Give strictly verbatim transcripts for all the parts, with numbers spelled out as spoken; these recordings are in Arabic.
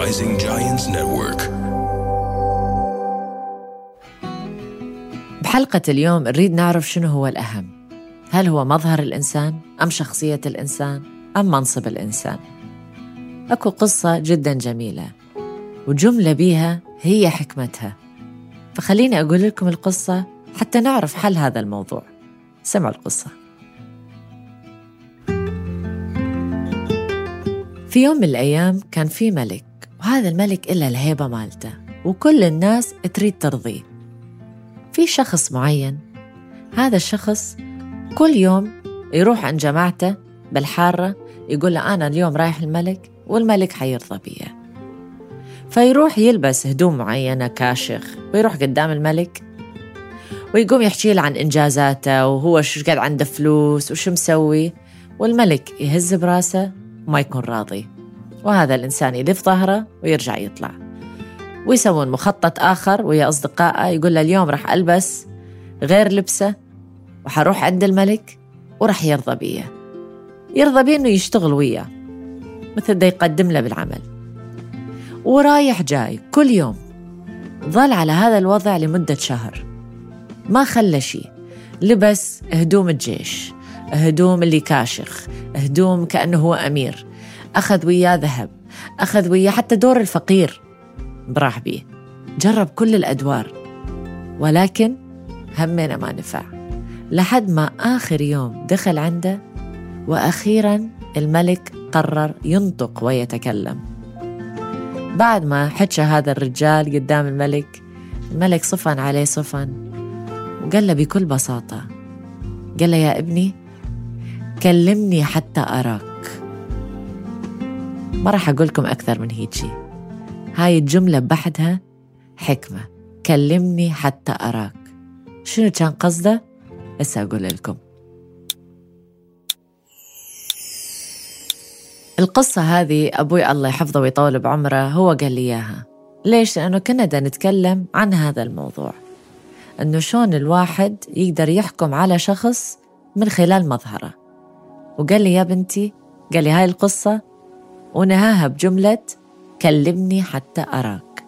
Rising Giants Network. بحلقة اليوم نريد نعرف شنو هو الأهم. هل هو مظهر الإنسان أم شخصية الإنسان أم منصب الإنسان؟ أكو قصة جدا جميلة وجملة بيها هي حكمتها، فخليني أقول لكم القصة حتى نعرف حل هذا الموضوع. سمعوا القصة. في يوم من الأيام كان في ملك، وهذا الملك إلا الهيبة مالته وكل الناس تريد ترضيه. في شخص معين، هذا الشخص كل يوم يروح عند جماعته بالحارة يقول له أنا اليوم رايح الملك والملك حيرضى بيه. فيروح يلبس هدوم معينة كاشخ ويروح قدام الملك ويقوم يحكي له عن إنجازاته وهو شو قاعد عنده فلوس وشو مسوي، والملك يهز براسه وما يكون راضي، وهذا الإنسان يلف ظهره ويرجع يطلع ويسوون مخطط آخر ويا أصدقائه، يقول له اليوم راح ألبس غير لبسه وحروح عند الملك ورح يرضى بيه يرضى بيه إنه يشتغل وياه، مثل ده يقدم له بالعمل. ورايح جاي كل يوم ظل على هذا الوضع لمدة شهر، ما خلى شيء. لبس هدوم الجيش، هدوم اللي كاشخ، هدوم كأنه هو أمير، أخذ وياه ذهب، أخذ وياه حتى دور الفقير براح بيه، جرب كل الأدوار، ولكن همنا ما نفع. لحد ما آخر يوم دخل عنده وأخيراً الملك قرر ينطق ويتكلم. بعد ما حكى هذا الرجال قدام الملك، الملك صفن عليه صفن وقال له بكل بساطة، قال له يا ابني كلمني حتى أراك. ما راح أقولكم أكثر من هيجي، هاي الجملة بحدها حكمة، كلمني حتى أراك. شنو كان قصده؟ هسه أقول لكم. القصة هذه أبوي الله يحفظه ويطول بعمره هو قال لي إياها. ليش؟ لأنه كنا دا نتكلم عن هذا الموضوع، أنه شون الواحد يقدر يحكم على شخص من خلال مظهره. وقال لي يا بنتي، قال لي هاي القصة ونهاها بجملة كلمني حتى أراك.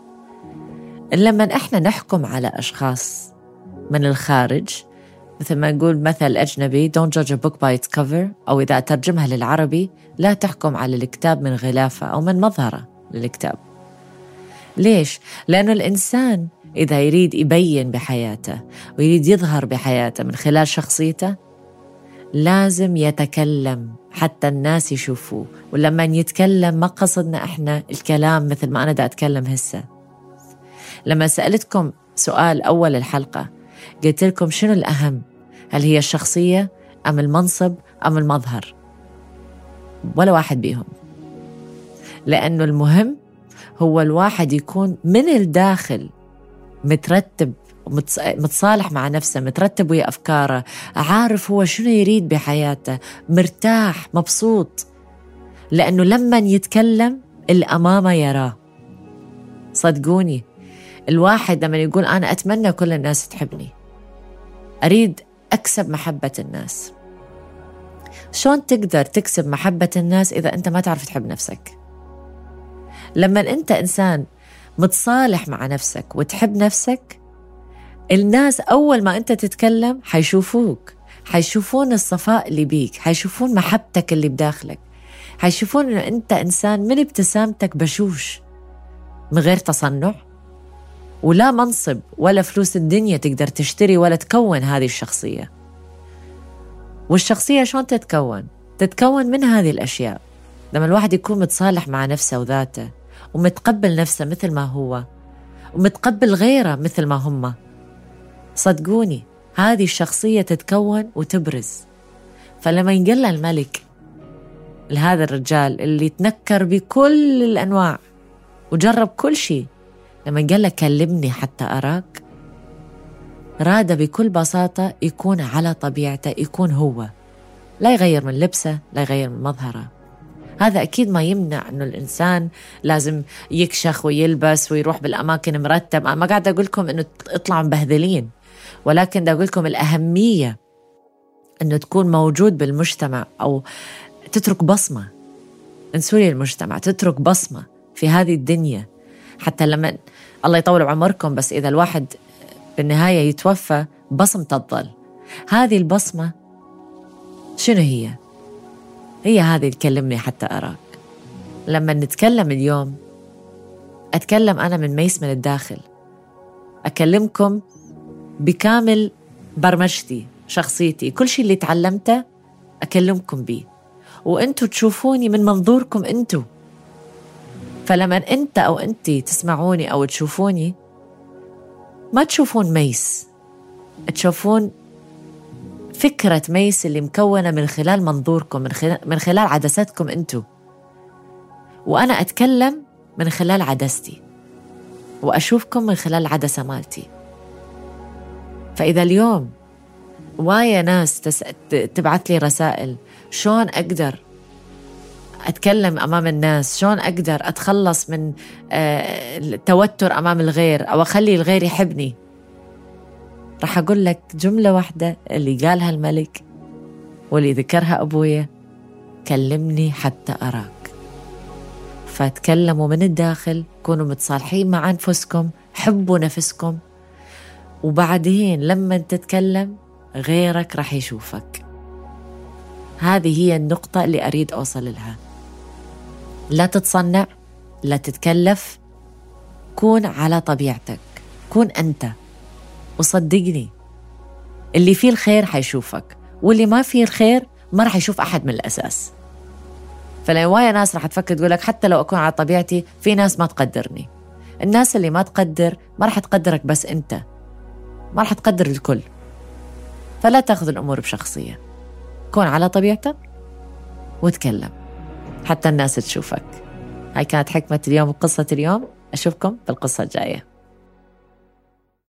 لما إحنا نحكم على أشخاص من الخارج، مثل ما نقول مثل أجنبي don't judge a book by its cover، أو إذا ترجمها للعربي لا تحكم على الكتاب من غلافه أو من مظهره للكتاب. ليش؟ لأنه الإنسان إذا يريد يبين بحياته ويريد يظهر بحياته من خلال شخصيته لازم يتكلم حتى الناس يشوفوه. ولما يتكلم ما قصدنا إحنا الكلام مثل ما أنا دا أتكلم هسه. لما سألتكم سؤال أول الحلقة قلت لكم شنو الأهم، هل هي الشخصية أم المنصب أم المظهر؟ ولا واحد بيهم، لأنه المهم هو الواحد يكون من الداخل مترتب، متصالح مع نفسه، مترتب ويا أفكاره، عارف هو شنو يريد بحياته، مرتاح مبسوط. لأنه لما يتكلم الأمامة يراه. صدقوني الواحد لما يقول أنا أتمنى كل الناس تحبني، أريد أكسب محبة الناس، شون تقدر تكسب محبة الناس إذا أنت ما تعرف تحب نفسك؟ لما أنت إنسان متصالح مع نفسك وتحب نفسك، الناس أول ما أنت تتكلم حيشوفوك، حيشوفون الصفاء اللي بيك، حيشوفون محبتك اللي بداخلك، حيشوفون أنه أنت إنسان من ابتسامتك بشوش من غير تصنع، ولا منصب ولا فلوس الدنيا تقدر تشتري ولا تكون هذه الشخصية. والشخصية شلون تتكون؟ تتكون من هذه الأشياء. لما الواحد يكون متصالح مع نفسه وذاته ومتقبل نفسه مثل ما هو ومتقبل غيره مثل ما هم، صدقوني هذه الشخصية تتكون وتبرز. فلما ينقل الملك لهذا الرجال اللي تنكر بكل الأنواع وجرب كل شيء، لما قال له كلمني حتى أراك، راد بكل بساطة يكون على طبيعته، يكون هو، لا يغير من لبسه، لا يغير من مظهره. هذا أكيد ما يمنع أنه الإنسان لازم يكشخ ويلبس ويروح بالأماكن مرتب. ما قاعد أقول لكم أنه اطلعوا مبهذلين، ولكن دا أقول لكم الأهمية أنه تكون موجود بالمجتمع أو تترك بصمة. انسوري المجتمع، تترك بصمة في هذه الدنيا. حتى لما الله يطول عمركم، بس إذا الواحد بالنهاية يتوفى بصمة تظل. هذه البصمة شنو هي؟ هي هذه تكلمني حتى أراك. لما نتكلم اليوم أتكلم أنا من ميس من الداخل، أكلمكم بكامل برمجتي، شخصيتي، كل شيء اللي تعلمته أكلمكم بيه، وأنتوا تشوفوني من منظوركم أنتوا. فلما أنت أو أنتي تسمعوني أو تشوفوني ما تشوفون ميس، تشوفون فكرة ميس اللي مكونة من خلال منظوركم، من خلال, من خلال عدساتكم أنتوا، وأنا أتكلم من خلال عدستي وأشوفكم من خلال العدسة مالتي. فإذا اليوم وايا ناس تس... تبعث لي رسائل شون أقدر أتكلم أمام الناس، شون أقدر أتخلص من آه التوتر أمام الغير أو أخلي الغير يحبني، رح أقول لك جملة واحدة اللي قالها الملك واللي ذكرها أبويا: كلمني حتى أراك. فتكلموا من الداخل، كونوا متصالحين مع أنفسكم، حبوا نفسكم، وبعدين لما تتكلم غيرك رح يشوفك. هذه هي النقطة اللي أريد أوصل لها. لا تتصنع، لا تتكلف، كون على طبيعتك، كون أنت، وصدقني اللي فيه الخير حيشوفك، واللي ما فيه الخير ما رح يشوف أحد من الأساس. فلأوايا ناس رح تفكر تقولك حتى لو أكون على طبيعتي في ناس ما تقدرني. الناس اللي ما تقدر ما رح تقدرك، بس أنت ما رح تقدر الكل. فلا تأخذ الأمور بشخصية، كون على طبيعتك وتكلم حتى الناس تشوفك. هاي كانت حكمة اليوم وقصة اليوم. أشوفكم بالقصة الجاية.